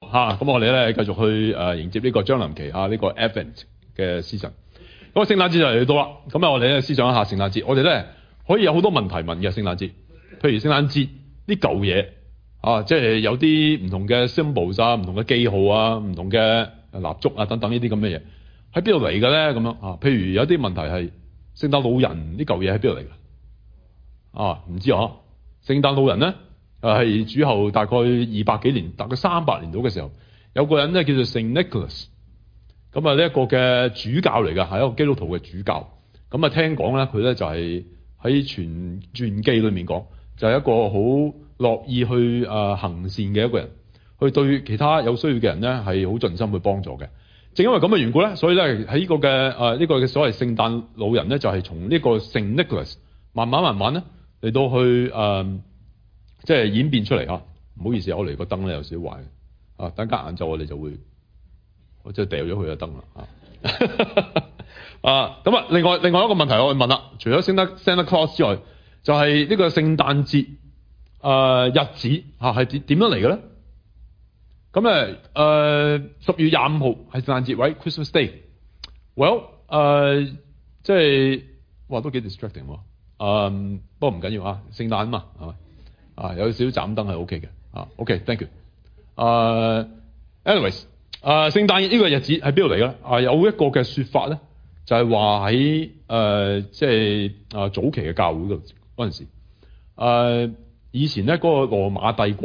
嚇，咁我哋咧繼續去迎接呢個將臨期呢個 Advent 嘅 season。咁個聖誕節就嚟到啦，咁啊我哋咧思想一下聖誕節，我哋咧可以有好多問題問嘅聖誕節，譬如聖誕節啲舊嘢即係有啲唔同嘅 symbols 唔同嘅記號唔同嘅蠟燭等等呢啲咁嘅嘢，喺邊度嚟嘅咧？咁樣譬如有啲問題係聖誕老人啲舊嘢喺邊度嚟嘅？唔知聖誕老人咧係主後大概200幾年，大概300年到嘅時候，有個人咧叫做聖 Nicholas， 咁呢一個嘅主教嚟㗎，係一個基督徒嘅主教。咁聽講咧佢咧就係喺傳記裏面講，就係一個好樂意去行善嘅一個人，去對其他有需要嘅人咧係好盡心去幫助嘅。正因為咁嘅緣故咧，所以咧喺呢個嘅呢個嘅所謂聖誕老人咧，就係從呢個聖 Nicholas 慢慢咧嚟到去即係演變出嚟嚇。唔好意思，我嚟個燈咧有少少壞等間晏晝我哋就會我即係掉咗佢個燈啦咁另外一個問題我會問啦，除咗 Santa Claus 之外，就係呢個聖誕節日子係點樣嚟嘅咧？咁咧10月25號係聖誕節位 Christmas Day。Well 即係哇都幾 distracting 喎。不過唔緊要聖誕嘛係咪有少少斬燈係 OK 嘅OK thank you。anyways 聖誕呢個日子喺邊度嚟嘅？有一個嘅說法咧，就係話喺即係早期嘅教會嗰陣時以前咧嗰個羅馬帝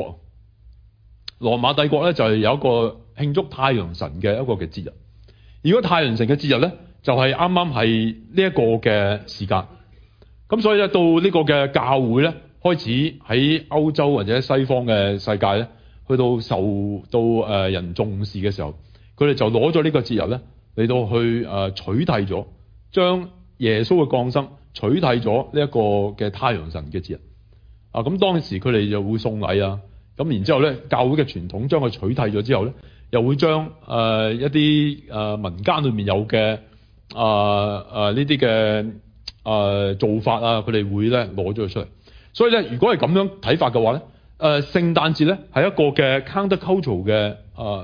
國咧就係有一個慶祝太陽神嘅一個嘅節日。如果太陽神嘅節日咧，就係啱啱係呢一個嘅時間。咁所以咧到呢個嘅教會咧開始喺歐洲或者西方嘅世界咧，去到受到人重視嘅時候，佢哋就攞咗呢個節日咧嚟到去取締咗，將耶穌嘅降生取締咗呢一個嘅太陽神嘅節日。咁當時佢哋就會送禮咁然之後咧，教會嘅傳統將佢取締咗之後咧，又會將一啲民間裏面有嘅呢啲嘅做法佢哋會咧攞咗佢出嚟。所以咧，如果係咁樣睇法嘅話咧，聖誕節咧係一個嘅 countercultural 嘅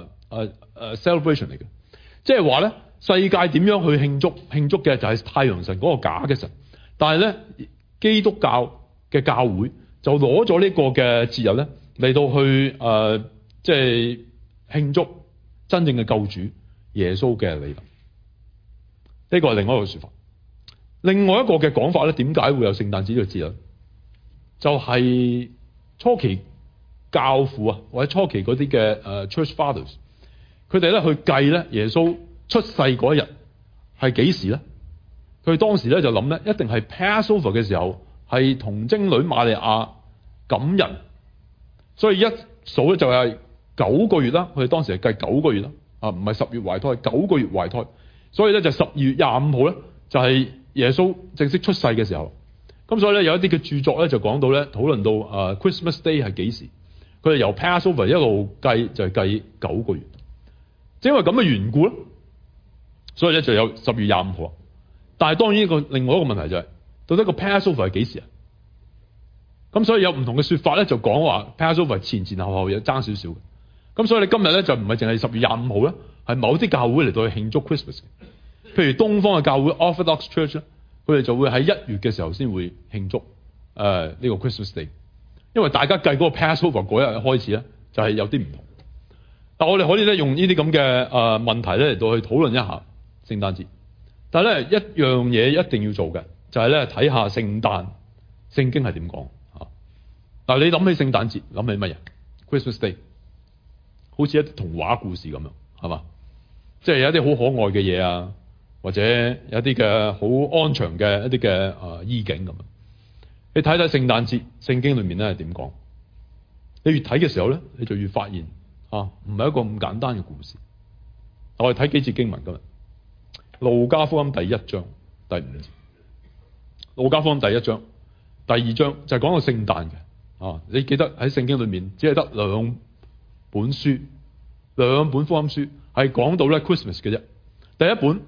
celebration 嚟嘅，即係話咧世界點樣去慶祝嘅就係太陽神嗰個假嘅神，但係咧基督教嘅教會就攞咗呢個嘅節日咧嚟到去即係慶祝真正嘅救主耶穌嘅嚟臨。呢個係另外一個說法。另外一個嘅講法咧，點解會有聖誕節呢個節日？就係初期教父或者初期嗰啲嘅church fathers，佢哋咧去計咧耶穌出世嗰一日係幾時咧？佢當時咧就諗咧，一定係 Passover 嘅時候，係童貞女瑪利亞感人，所以一數咧就係9個月啦。佢哋當時係計9個月啦，唔係10月懷胎，9個月懷胎，所以咧就12月25號咧就係耶穌正式出世嘅時候。咁所以咧有一啲嘅著作咧就講到咧討論到Christmas Day 係幾時？佢哋由 Passover 一路計就係計9個月，因為咁嘅緣故咧，所以咧就有10月25號。但係當然另外一個問題就係，到底個 Passover 係幾時？咁所以有唔同嘅說法咧，就講話 Passover 前後有爭少少嘅。咁所以你今日咧就唔係淨係10月25號咧，係某啲教會嚟到去慶祝 Christmas 嘅。譬如東方嘅教會 Orthodox Church 咧，佢哋就會喺1月嘅時候先會慶祝呢個 Christmas Day， 因為大家計嗰個 Passover 嗰日開始咧就係有啲唔同。但我哋可以咧用呢啲咁嘅問題咧嚟到去討論一下聖誕節。但係咧一樣嘢一定要做嘅就係咧睇下聖誕聖經係點講。但係你諗起聖誕節諗起乜嘢 ？Christmas Day 好似一啲童話故事咁樣，係嘛？即係有一啲好可愛嘅嘢或者有一啲嘅好安詳嘅一啲嘅意境咁樣。你睇睇聖誕節聖經裏面咧係點講？你越睇嘅時候咧，你就越發現唔係一個咁簡單嘅故事。我哋睇幾節經文今日，路加福音第1章第5節。路加福音第1章第2章就係講到聖誕嘅。你記得喺聖經裏面只係得2本書，2本福音書係講到咧 Christmas 嘅啫。第一本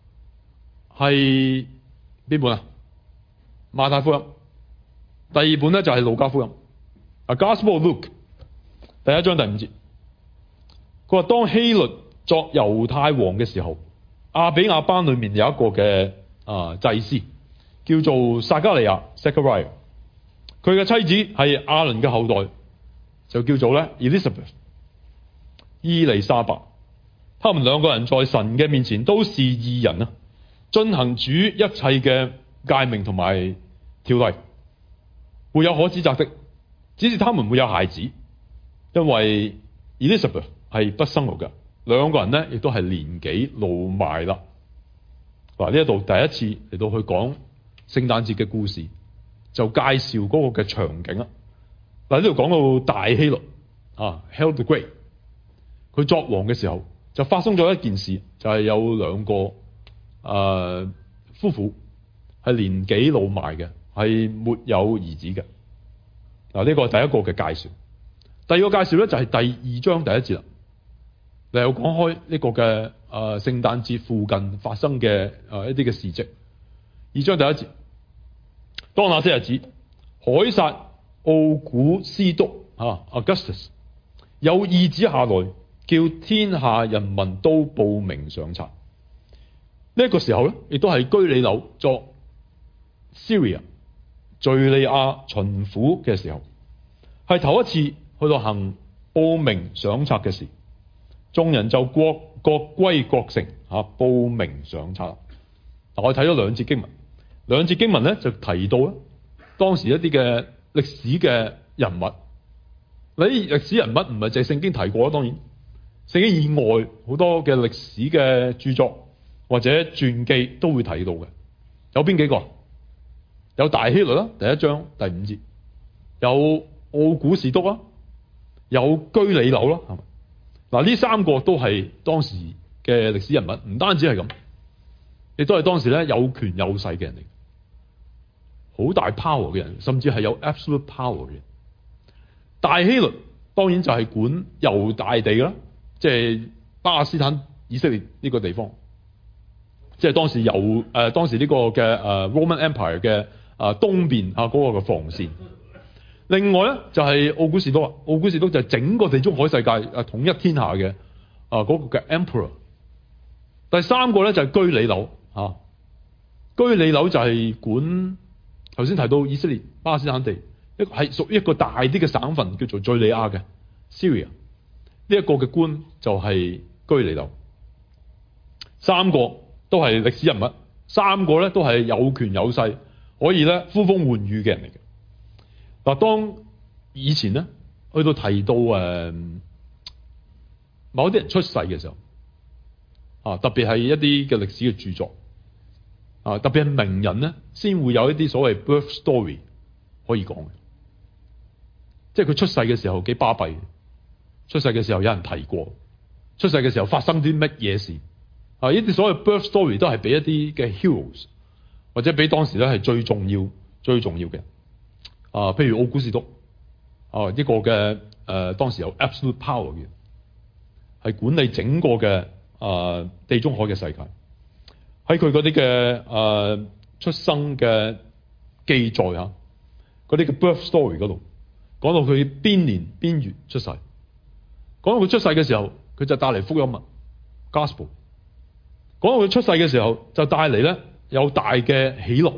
係邊本馬太福音。第二本咧就係路加福音。Gospel of Luke 第1章第5節。 佢話當希律作猶太王嘅時候，亞比亞班裏面有一個嘅祭司叫做撒迦利亞 Zechariah， 佢嘅妻子係亞倫嘅後代，就叫做咧 Elizabeth 伊麗莎白。他們兩個人在神嘅面前都是義人啊，遵行主一切嘅誡命同埋條例，沒有可指責的，只是他們沒有孩子，因為 Elizabeth 係不生育嘅。兩個人呢亦都係年紀老邁啦。嗱，呢一度第一次嚟到去講聖誕節嘅故事，就介紹嗰個嘅場景啦。嗱，呢度講到大希律Herod the Great， 佢作王嘅時候就發生咗一件事，就係有兩個夫婦係年紀老邁嘅，係沒有兒子嘅。嗱，呢個係第一個嘅介紹。第二個介紹咧就係第二章第一節啦。你有講開呢個嘅聖誕節附近發生嘅一啲嘅事蹟。二章第一節，當那些日子，凱撒奧古斯都Augustus 有懿旨下來，叫天下人民都報名上冊。呢一個時候咧，亦都係居里紐作 Syria 敘利亞巡撫嘅時候，係頭一次去到行報名上冊嘅事。眾人就各歸各城報名上冊。我睇咗兩節經文，兩節經文咧就提到咧當時一啲嘅歷史嘅人物。你歷史人物唔係淨係聖經提過啦，當然聖經以外好多嘅歷史嘅著作或者傳記都會提到嘅。有邊幾個？有大希律啦，第一章第5節；有奧古士督啦，有居里紐啦，係咪？嗱，呢三個都係當時嘅歷史人物，唔單止係咁，亦都係當時咧有權有勢嘅人嚟，好大 power 嘅人，甚至係有 absolute power 嘅人。大希律當然就係管猶大地啦，即係巴勒斯坦以色列呢個地方，即係當時當時呢個嘅Roman Empire 嘅東邊嗰個嘅防線。另外咧就係奧古士督，奧古士督就係整個地中海世界統一天下嘅嗰個嘅 Emperor。第三個咧就係居里紐，居里紐就係管頭先提到以色列巴勒斯坦地，係屬於一個大啲嘅省份叫做敘利亞嘅 Syria。呢一個嘅官就係居里紐。三個都係歷史人物，三個咧都係有權有勢，可以咧呼風喚雨嘅人嚟嘅。嗱，當以前咧去到提到某啲人出世嘅時候，特別係一啲嘅歷史嘅著作，特別係名人咧，先會有一啲所謂 birth story 可以講嘅，即係佢出世嘅時候幾巴閉，出世嘅時候有人提過，出世嘅時候發生啲乜嘢事，呢啲所謂 birth story 都係俾一啲嘅 heroes， 或者俾當時咧係最重要嘅。譬如奧古士督，一個嘅當時有 absolute power 嘅，係管理整個嘅地中海嘅世界。喺佢嗰啲嘅出生嘅記載嗰啲嘅 birth story 嗰度，講到佢邊年邊月出世，講到佢出世嘅時候，佢就帶嚟福音啊 gospel。講到佢出世嘅時候，就帶嚟咧有大嘅喜樂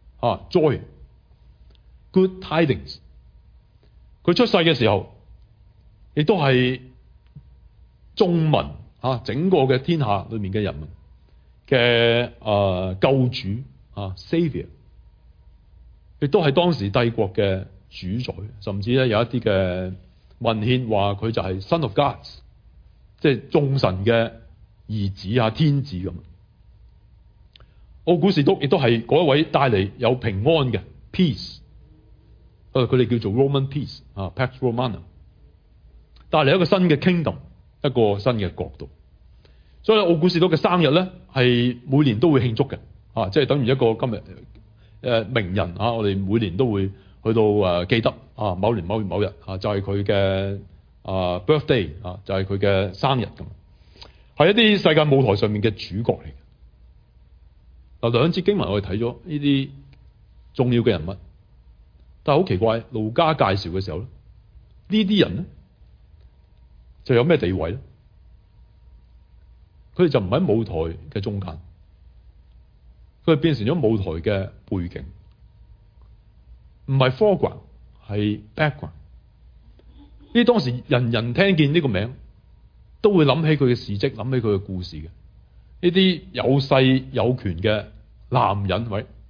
joy。Good tidings。佢出世嘅時候，亦都係眾民整個嘅天下裏面嘅人民嘅救主Savior， 亦都係當時帝國嘅主宰，甚至咧有一啲嘅文獻話佢就係 Son of God， 即係眾神嘅兒子天子咁。奧古士督亦都係嗰一位帶嚟有平安嘅 peace。佢哋叫做 Roman Peace，Pax Romana， 帶嚟一個新嘅 kingdom， 一個新嘅國度。所以奧古士督嘅生日咧，係每年都會慶祝嘅，即係等於一個今日名人我哋每年都會去到記得某年某月某日就係佢嘅birthday 就係佢嘅生日咁，係一啲世界舞台上面嘅主角嚟嘅。嗱，兩節經文我哋睇咗呢啲重要嘅人物。但係好奇怪，路加介紹嘅時候咧，呢啲人咧就有咩地位咧？ 佢哋就唔喺舞台嘅中間，佢哋變成咗舞台嘅背景，唔係 foreground， 係 background。呢當時人人聽見呢個名，都會諗起佢嘅事蹟，諗起佢嘅故事嘅。呢啲有勢有權嘅男人，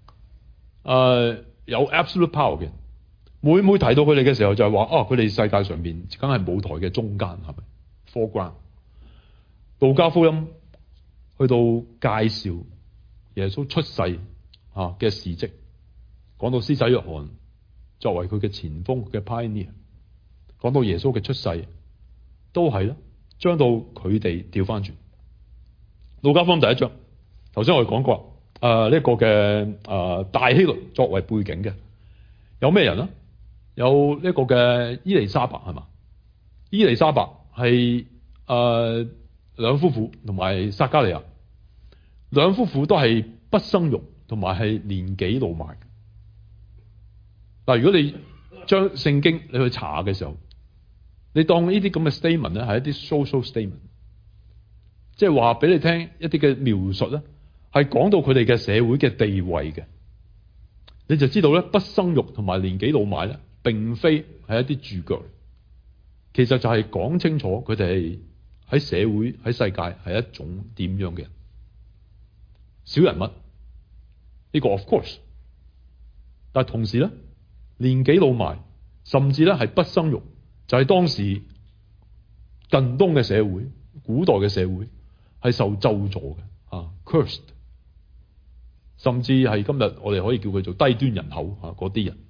有 absolute power 嘅，每提到佢哋嘅時候，就係話佢哋世界上面梗係舞台嘅中間，係咪 foreground？ 路加福音去到介紹耶穌出世嘅事蹟，講到施洗約翰作為佢嘅前鋒嘅 pioneer， 講到耶穌嘅出世，都係啦，將到佢哋調翻轉。路加福音第一章，頭先我哋講過，呢個嘅大希律作為背景嘅，有咩人啊？有呢個嘅伊麗莎白，係嘛？伊麗莎白係兩夫婦同埋撒加利亞，兩夫婦都係不生育，同埋係年紀老邁。嗱，如果你將聖經你去查嘅時候，你當呢啲咁嘅 statement 咧係一啲 social statement， 即係話俾你聽一啲嘅描述咧，係講到佢哋嘅社會嘅地位嘅，你就知道咧，不生育同埋年紀老邁咧，並非係一啲注腳，其實就係講清楚佢哋係喺社會喺世界係一種點樣嘅人，小人物呢個 of course， 但係同時咧，年紀老邁，甚至咧係不生育，就係當時近東嘅社會、古代嘅社會係受咒詛嘅，cursed， 甚至係今日我哋可以叫佢做低端人口嗰啲人，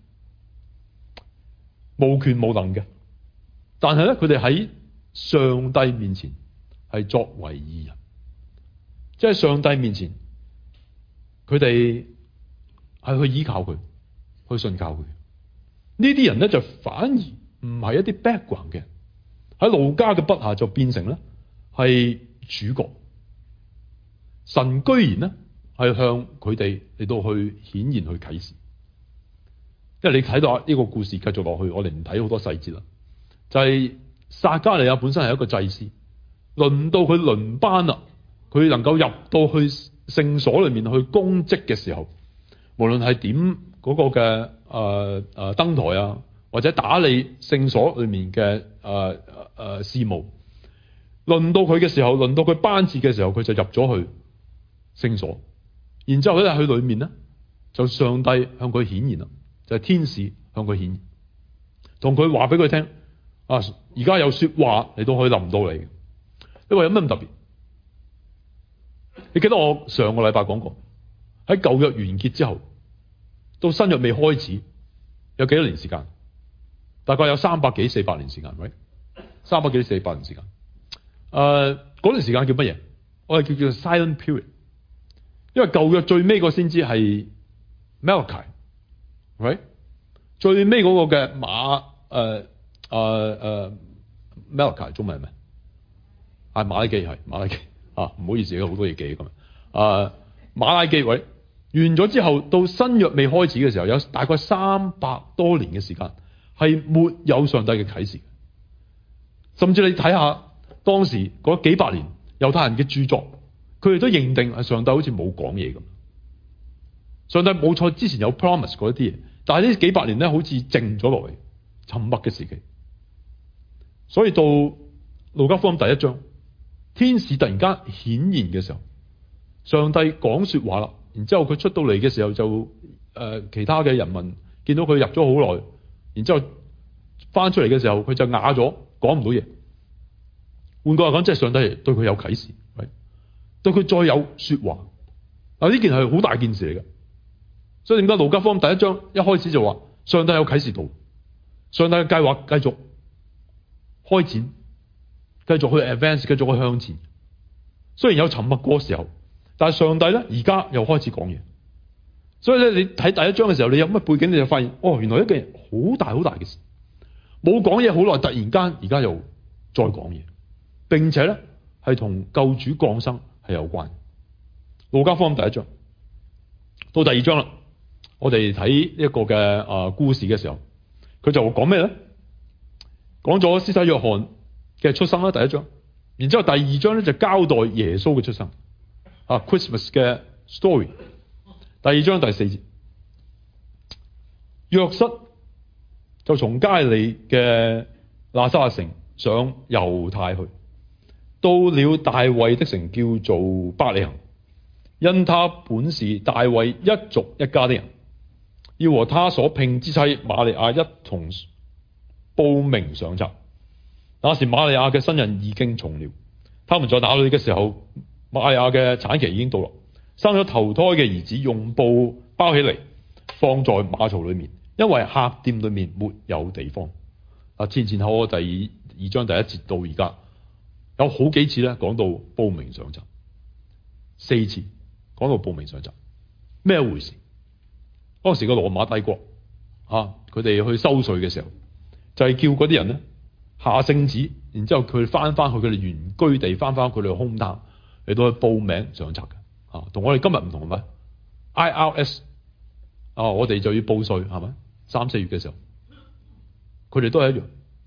無權無能嘅，但係咧佢哋喺上帝面前係作為義人，即係上帝面前佢哋係去依靠佢，去信靠佢。呢啲人咧就反而唔係一啲 background 嘅，喺路加嘅筆下就變成咧係主角。神居然咧係向佢哋嚟到去顯現去啟示。因為你睇到呢個故事繼續落去，我哋唔睇好多細節啦。就係撒加利亞本身係一個祭司，輪到佢輪班啦，佢能夠入到去聖所裏面去供職嘅時候，無論係點嗰個嘅燈台啊，或者打理聖所裏面嘅事務，輪到佢嘅時候，輪到佢班次嘅時候，佢就入咗去聖所，然之後咧去裏面咧，就上帝向佢顯現啦，就係天使向佢顯現，同佢話俾佢聽而家有說話嚟到可以臨到你。你話有咩咁特別？你記得我上個禮拜講過，喺舊約完結之後，到新約未開始，有幾多年時間？大概有300幾400年時間，300幾400年時間。嗰段時間叫乜嘢？我哋叫 silent period， 因為舊約最尾個先知係 Malachi， 最尾嗰個嘅Malachi 中文係咩？馬拉基，係馬拉基唔好意思，有好多嘢記咁馬拉基完咗之後，到新約未開始嘅時候，有大概300多年嘅時間係沒有上帝嘅啟示，甚至你睇下當時嗰幾百年猶太人嘅著作，佢哋都認定係上帝好似冇講嘢咁。上帝冇錯，之前有 promise 過一啲嘢，但係呢幾百年咧好似靜咗落嚟，沉默嘅時期。所以到路加福音第一章，天使突然間顯現嘅時候，上帝講說話啦，然之後佢出到嚟嘅時候就其他嘅人民見到佢入咗好耐，然之後翻出嚟嘅時候佢就啞咗，講唔到嘢。換句話講，即係上帝對佢有啟示，對佢再有說話。呢件係好大件事嚟嘅，所以點解路加福音第一章一開始就話上帝有啟示到，上帝嘅計劃繼續開展，繼續去 advance， 繼續去向前。雖然有沉默過時候，但係上帝咧而家又開始講嘢。所以咧，你睇第一章嘅時候，你有乜背景，你就發現原來一件好大好大嘅事，冇講嘢好耐，突然間而家又再講嘢，並且咧係同救主降生係有關。路加福音第一章到第二章啦，我哋睇一個嘅故事嘅時候，佢就講咩咧？講咗施洗約翰嘅出生啦，第一章。 然之後第二章咧就交代耶穌嘅出生，Christmas 嘅 story。第二章第4節，約瑟就從加利嘅拿撒勒城上猶太去，到了大衛的城叫做伯利恆，因他本是大衛一族一家的人，要和他所聘之妻瑪利亞一同報名上冊。那時瑪利亞嘅身孕已經重了，他們在那裏嘅時候，瑪利亞嘅產期已經到了，生咗頭胎嘅兒子，用布包起嚟，放在馬槽裏面，因為客店裏面沒有地方。前後我第二章第1節到而家有好幾次咧講到報名上冊，4次講到報名上冊，咩回事？當時個羅馬帝國佢哋去收稅嘅時候，就係叫嗰啲人咧下聖旨，然之後佢翻去佢哋原居地，翻佢哋嘅 home town 嚟到去報名上冊嘅，同我哋今日唔同係咪 ？IRS 我哋就要報稅係咪？3、4月嘅時候，佢哋都係一樣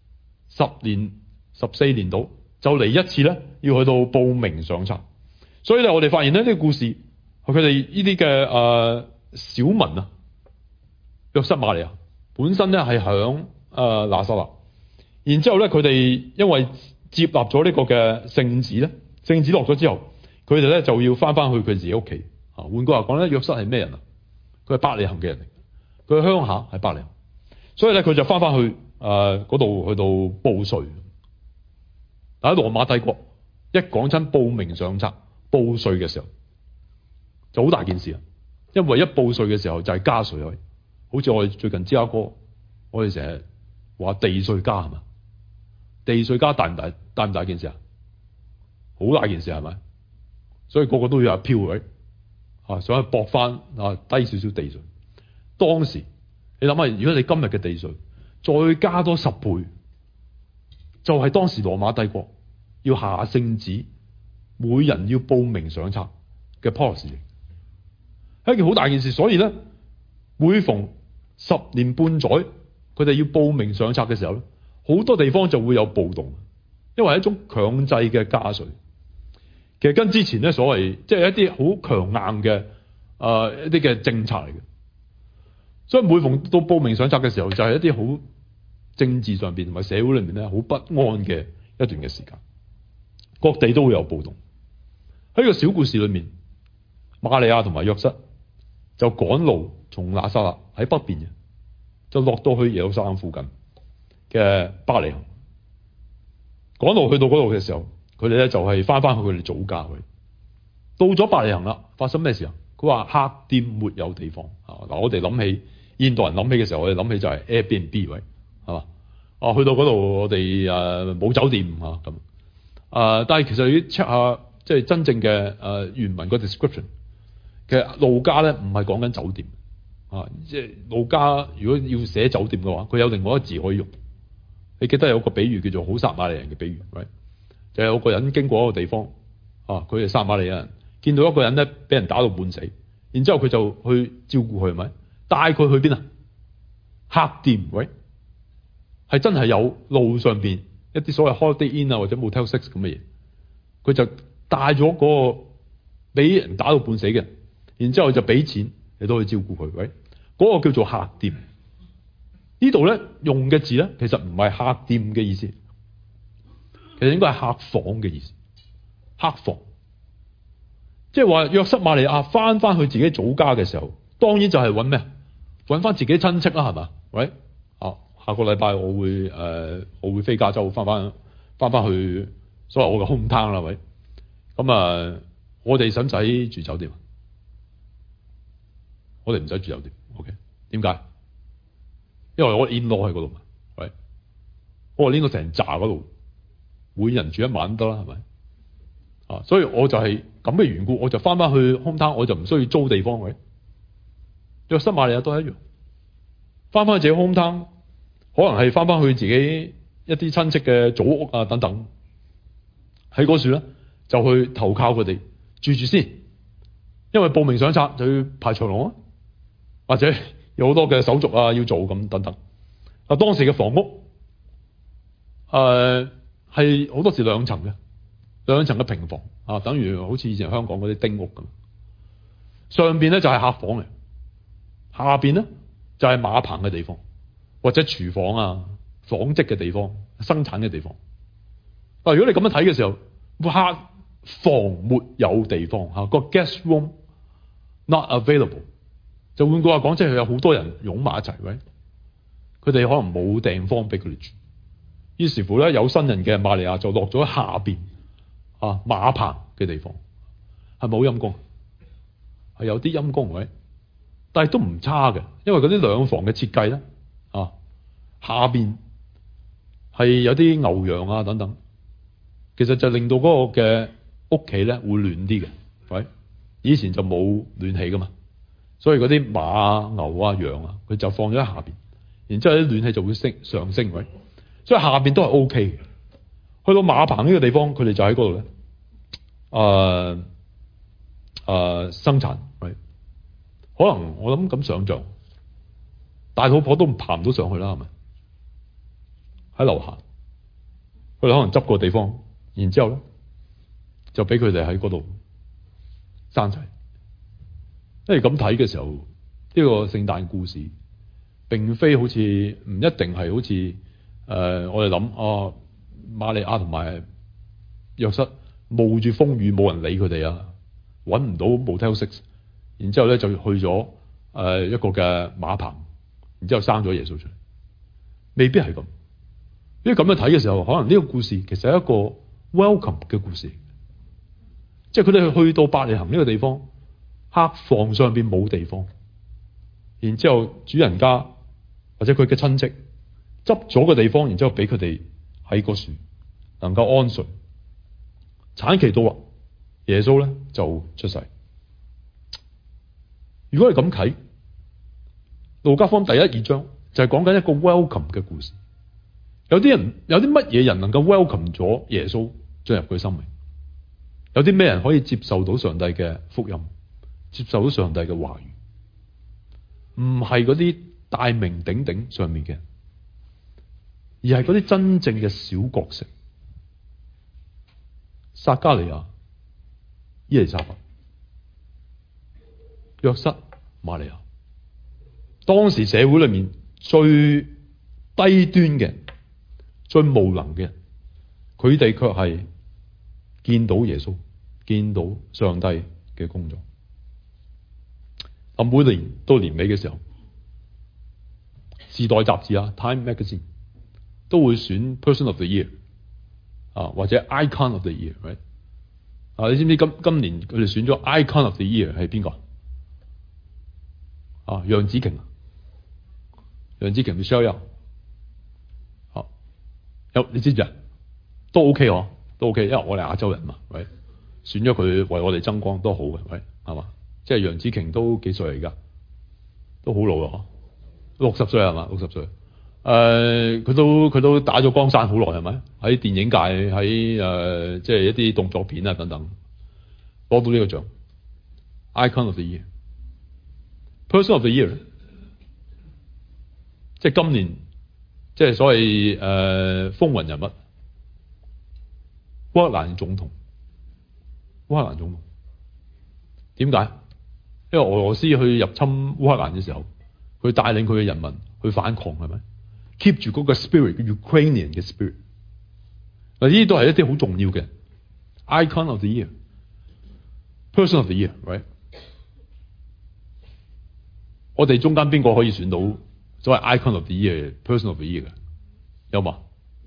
，10年、14年到就嚟一次咧，要去到報名上冊。所以咧，我哋發現咧呢個故事，佢哋呢啲嘅小民約瑟瑪利亞本身咧係響拿撒勒，然之後咧佢哋因為接納咗呢個嘅聖旨咧，聖旨落咗之後，佢哋咧就要翻去佢自己屋企。換句話講咧，約瑟係咩人啊？佢係伯利恆嘅人嚟，佢鄉下係伯利恆，所以咧佢就翻去嗰度去到報稅。但喺羅馬帝國一講親報名上冊報稅嘅時候，就好大件事啊！因為一報稅嘅時候就係加稅，好似我哋最近芝加哥，我哋成日話地稅加係嘛？地稅加大唔大件事啊？好大件事係咪？所以個個都要有票位想去搏翻低少少地稅。當時你諗下，如果你今日嘅地稅再加多10倍，就係當時羅馬帝國要下聖旨，每人要報名上冊嘅 policy， 係一件好大件事。所以咧，每逢10年半載，佢哋要報名上冊嘅時候咧，好多地方就會有暴動，因為係一種強制嘅加稅。其實跟之前咧所謂即係一啲好強硬嘅一啲嘅政策嚟嘅。所以每逢到報名上冊嘅時候，就係一啲好政治上邊同埋社會裏面咧好不安嘅一段嘅時間，各地都會有暴動。喺個小故事裏面，瑪利亞同埋約瑟就趕路從拿撒勒喺北邊嘅，就落到去耶路撒冷附近嘅伯利恆。趕路去到嗰度嘅時候，佢哋咧就係翻去佢哋祖家去。到咗伯利恆啦，發生咩事啊？佢話客店沒有地方。嗱，我哋諗起現代人諗起嘅時候，我哋諗起就係 Airbnb 位係嘛？去到嗰度我哋冇酒店咁。但係其實你 check 下，即係真正嘅原文個 description， 其實路加咧唔係講緊酒店即係路加如果要寫酒店嘅話，佢有另外一個字可以用。你記得有個比喻叫做好撒瑪利人嘅比喻，就係有個人經過一個地方佢係撒瑪利亞人，見到一個人咧俾人打到半死，然之後佢就去照顧佢，係咪帶佢去邊啊？客店，係真係有路上邊一啲所謂 Holiday Inn 或者 Motel 6咁嘅嘢，佢就帶咗嗰個俾人打到半死嘅，然之後就俾錢嚟到去照顧佢，嗰個叫做客店。呢度咧用嘅字咧，其實唔係客店嘅意思，其實應該係客房嘅意思。客房，即係話約瑟瑪利亞翻去自己祖家嘅時候，當然就係揾咩？揾翻自己親戚啦，係嘛？下個禮拜我會飛加州翻去所謂我嘅 home town 啦，咁我哋使唔使住酒店？我哋唔使住酒店 ，OK？ 點解？因為我 in-law 喺嗰度嘛，我呢個成扎嗰度，每人住一晚得啦，係咪？所以我就係咁嘅緣故，我就翻去 home town，我就唔需要租地方。約瑟瑪利亞都係一樣，翻去自己 home town，可能係翻去自己一啲親戚嘅祖屋等等，喺嗰處咧就去投靠佢哋住先，因為報名上冊就要排長龍或者有好多嘅手續要做咁等等。當時嘅房屋係好多時2層嘅， 2層嘅平房啊，等於好似以前香港嗰啲丁屋咁。上邊咧就係客房嚟，下邊咧就係馬棚嘅地方，或者廚房啊、紡織嘅地方、生產嘅地方。如果你咁樣睇嘅時候，客房沒有地方嚇，個 guest room not available， 就換句話講，即係有好多人擁埋一齊，喂，佢哋可能冇地方俾佢哋住。於是乎咧，有新人嘅瑪利亞就落咗下邊啊馬棚嘅地方，係咪好陰公？係有啲陰公，喂，但係都唔差嘅，因為嗰啲兩房嘅設計咧啊，下邊係有啲牛羊啊等等，其實就令到嗰個嘅屋企咧會暖啲嘅，喂，以前就冇暖氣噶嘛，所以嗰啲馬、牛啊、羊啊，佢就放咗喺下邊，然之後啲暖氣就會上升，喂，所以下邊都係 OK 嘅。去到馬棚呢個地方，佢哋就喺嗰度咧，生產，喂，可能我諗咁想像，大肚婆都爬唔到上去啦，係咪？喺樓下，佢哋可能執個地方，然之後咧就俾佢哋喺嗰度生仔。因為咁睇嘅時候，呢個聖誕故事並非好似唔一定係好似我哋諗瑪利亞同埋約瑟冒住風雨冇人理佢哋啊，揾唔到 Motel 6，然之後咧就去咗一個嘅馬棚，然之後生咗耶穌出嚟，未必係咁。因為咁樣睇嘅時候，可能呢個故事其實係一個 welcome 嘅故事，即係佢哋去到伯利恆呢個地方，客房上邊冇地方，然之後主人家或者佢嘅親戚執咗個地方，然之後俾佢哋喺個樹能夠安睡。產期到啦，耶穌咧就出世。如果係咁睇，路加福音第1、2章就係講緊一個 welcome 嘅故事。有啲人，有啲乜嘢人能夠 welcome 咗耶穌進入佢生命？有啲咩人可以接受到上帝嘅福音，接受到上帝嘅話語？唔係嗰啲大名鼎鼎上面嘅人，而係嗰啲真正嘅小角色。撒加利亞、伊麗莎白、約瑟、瑪利亞，當時社會裏面最低端嘅、最無能嘅人，佢哋卻係見到耶穌，見到上帝嘅工作。每年到年尾嘅時候，時代雜誌啊 Time Magazine 都會選 Person of the Year 或者 Icon of the Year， right？ 你知唔知今年佢哋選咗 Icon of the Year 係邊個？楊紫瓊Michelle Yeoh， 你知唔知啊？都 OK 嗬，都 OK， 因為我哋亞洲人嘛，喂，選咗佢為我哋爭光都好嘅，喂，係嘛？即係楊紫瓊都幾歲嚟？而家都好老啦，嗬，60歲係嘛？60歲，佢都打咗江山好耐係咪？喺電影界，喺即係一啲動作片啊等等，攞到呢個獎 Icon of the Year。Person of the Year， 即係今年即係所謂風雲人物，烏克蘭總統。點解？因為俄羅斯去入侵烏克蘭嘅時候，佢帶領佢嘅人民去反抗，係咪 keep 住嗰個 spirit，Ukrainian 嘅 spirit。嗱，呢啲都係一啲好重要嘅 Icon of the Year，Person of the Year，right？我哋中間邊個可以選到所謂 Icon of the Year、Person of the Year 嘅？有冇？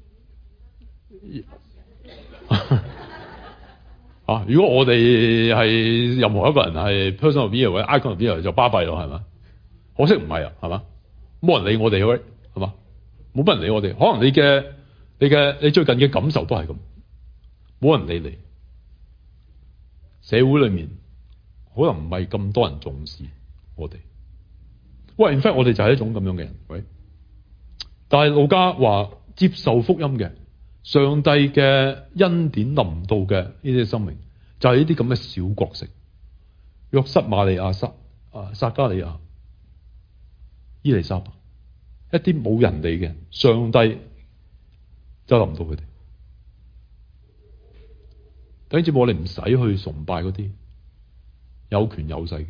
如果我哋係任何一個人係 Person of the Year 或者 Icon of the Year 就巴閉咯，係嘛？可惜唔係啊，係嘛？冇人理我哋，係嘛？冇乜人理我哋。可能你最近嘅感受都係咁，冇人理你。社會裏面可能唔係咁多人重視我哋。喂，in fact 我哋就係一種咁樣嘅人，喂。但係路加話接受福音嘅，上帝嘅恩典臨到嘅呢啲生命，就係呢啲咁嘅小角色，約瑟、瑪利亞、撒加利亞、伊麗莎白，一啲冇人理嘅，上帝就臨到佢哋。 弟兄姊妹，我哋唔使去崇拜嗰啲有權有勢嘅。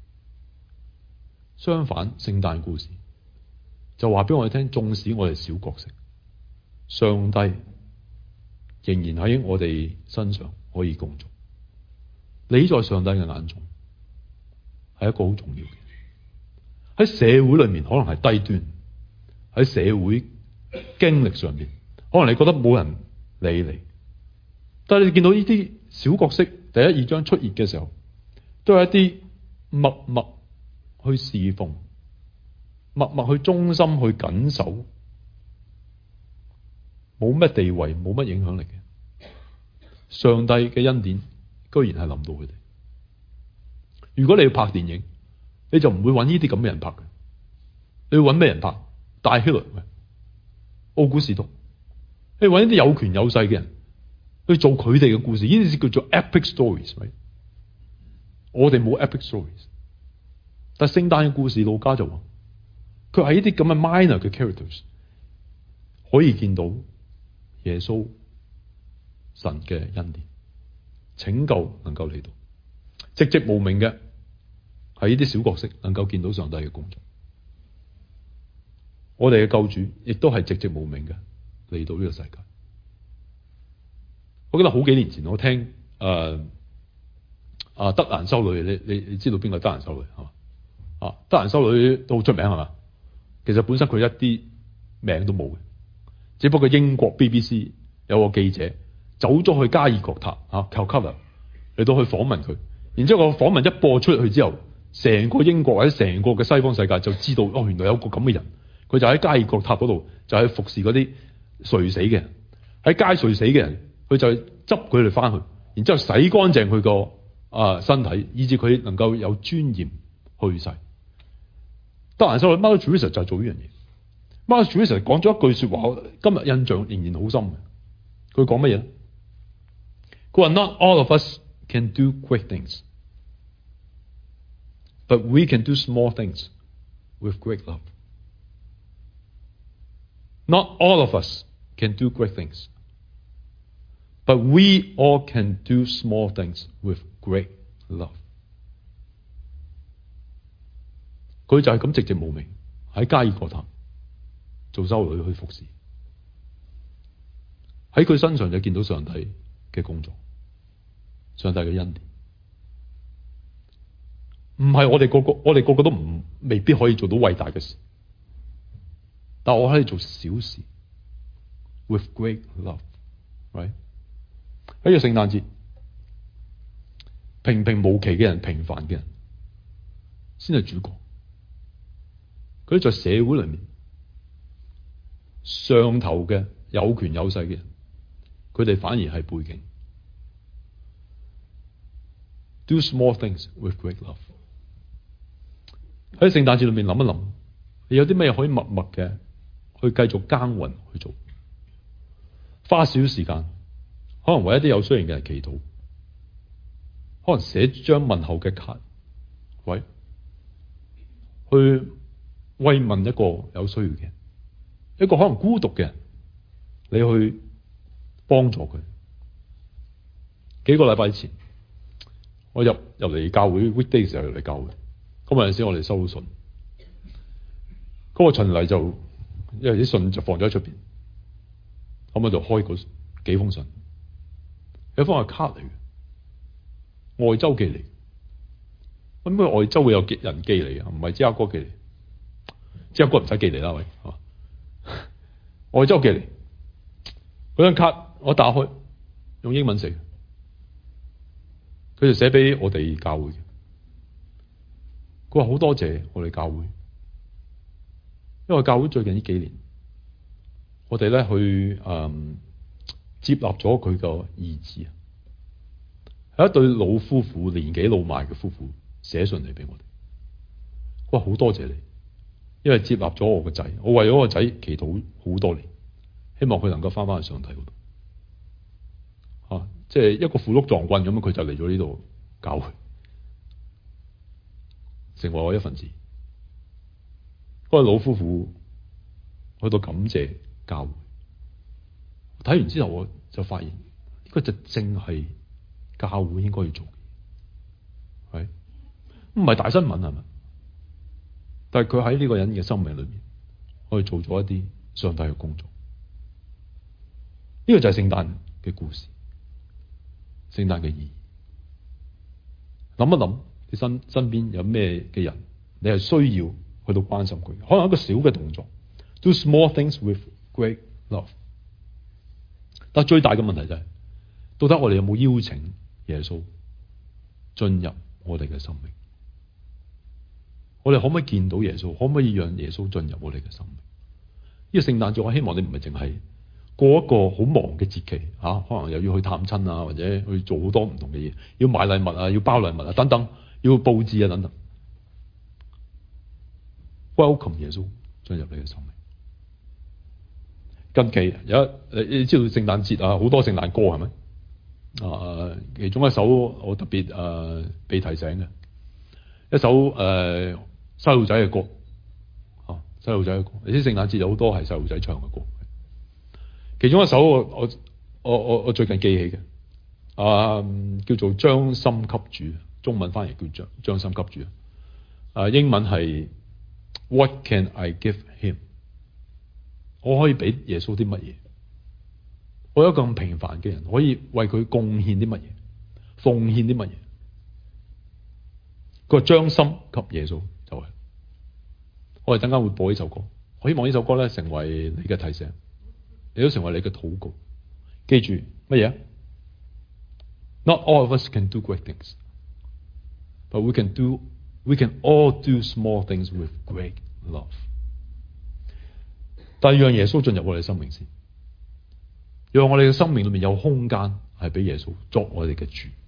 相反，聖誕故事就話俾我哋聽，縱使我哋小角色，上帝仍然喺我哋身上可以工作。你在上帝嘅眼中係一個好重要嘅。喺社會裏面可能係低端，喺社會經歷上面可能你覺得冇人理你，但係你見到呢啲小角色第一二章出現嘅時候，都係一啲默默去侍奉、默默去忠心去緊守，冇乜地位、冇乜影響力嘅。上帝嘅恩典居然係臨到佢哋。如果你要拍電影，你就唔會揾呢啲咁嘅人拍嘅。你要揾咩人拍？大希律、奧古斯都，你揾一啲有權有勢嘅人去做佢哋嘅故事，呢啲叫做 epic stories。我哋冇 epic stories， 但係聖誕嘅故事，路加就話，佢係呢啲咁嘅 minor 嘅 characters， 可以見到耶穌神嘅恩典，拯救能夠嚟到，寂寂無名嘅係呢啲小角色能夠見到上帝嘅工作。我哋嘅救主亦都係寂寂無名嘅嚟到呢個世界。我記得好幾年前我聽德蘭修女，你知道邊個德蘭修女係嘛？德蘭修女都好出名係嘛？其實本身佢一啲名都冇嘅，只不過英國 BBC 有個記者走咗去加爾各答Calcutta 嚟到去訪問佢，然之後個訪問一播出去之後，成個英國或者成個嘅西方世界就知道原來有個咁嘅人，佢就喺加爾各答嗰度就係服侍嗰啲垂死嘅人，喺街垂死嘅人，佢就執佢哋翻去，然之後洗乾淨佢個身體，以至佢能夠有尊嚴去世。德蘭修女 Mother Teresa 就係做呢樣嘢。Mother Teresa 講咗一句說話，今日印象仍然好深嘅。佢講乜嘢？佢話 Not all of us can do great things, but we can do small things with great love. Not all of us can do great things, but we all can do small things with great love. 佢就係咁寂寂無名喺加爾各答做修女去服侍，喺佢身上就見到上帝嘅工作，上帝嘅恩典。唔係我哋個個都未必可以做到偉大嘅事，但我可以做小事 with great love。Right？ 喺個聖誕節，平平無奇嘅人，平凡嘅人先係主角。佢在社會裏面上頭嘅有權有勢嘅人，佢哋反而係背景。Do small things with great love。喺聖誕節裏面諗一諗，你有啲咩可以默默嘅去繼續耕耘去做，花少少時間，可能為一啲有需要嘅人祈禱，可能寫張問候嘅卡，喂，去慰問一個有需要嘅人，一個可能孤獨嘅人，你去幫助佢。幾個禮拜前，我入嚟教會 weekday 嘅時候入嚟教會，咁有陣時我哋收到信，嗰個循例就因為啲信就放咗喺出邊，咁我就開嗰幾封信，有一封係卡嚟嘅，外州寄嚟，咁佢外州會有人寄嚟啊，唔係芝加哥寄嚟。芝加哥唔使寄嚟啦，喂，係嘛？外州寄嚟嗰張卡，我打開用英文寫，佢就寫俾我哋教會嘅。佢話好多謝我哋教會，因為教會最近呢幾年，我哋咧去接納咗佢個意志，係一對老夫婦，年紀老邁嘅夫婦寫信嚟俾我哋。佢話好多謝你。因為接納咗我個仔，我為咗個仔祈禱好多年，希望佢能夠翻去上帝嗰度，即係一個扶碌撞棍咁，佢就嚟咗呢度教會，成為我一份子。嗰個老夫婦去到感謝教會，睇完之後我就發現呢個就正係教會應該要做嘅，係唔係大新聞係咪？但係佢喺呢個人嘅生命裏面，可以做咗一啲上帝嘅工作。呢個就係聖誕嘅故事，聖誕嘅意義。諗一諗，你身邊有咩嘅人，你係需要去到關心佢，可能一個小嘅動作 ，do small things with great love。但係最大嘅問題就係，到底我哋有冇邀請耶穌進入我哋嘅生命？我哋可唔可以見到耶穌？可唔可以讓耶穌進入我哋嘅生命？呢個聖誕節，我希望你唔係淨係過一個好忙嘅節期吓，可能又要去探親啊，或者去做好多唔同嘅嘢，要買禮物啊，要包禮物啊，等等，要佈置啊，等等。Welcome 耶穌進入你嘅生命。近期你知道聖誕節啊，好多聖誕歌係咪？其中一首我特別被提醒嘅一首細路仔嘅歌，細路仔嘅歌。你知聖誕節有好多係細路仔唱嘅歌，其中一首我最近記起嘅，叫做將心給主，中文翻譯叫將心給主，英文係 What can I give him？ 我可以俾耶穌啲乜嘢？我有一個咁平凡嘅人，可以為佢貢獻啲乜嘢？奉獻啲乜嘢？佢話將心給耶穌就係。我哋等間會播呢首歌，我希望呢首歌咧成為你嘅提醒，亦都成為你嘅禱告。記住乜嘢？Not all of us can do great things, but we can all do small things with great love。但係讓耶穌進入我哋嘅生命先，讓我哋嘅生命裏面有空間係俾耶穌作我哋嘅主。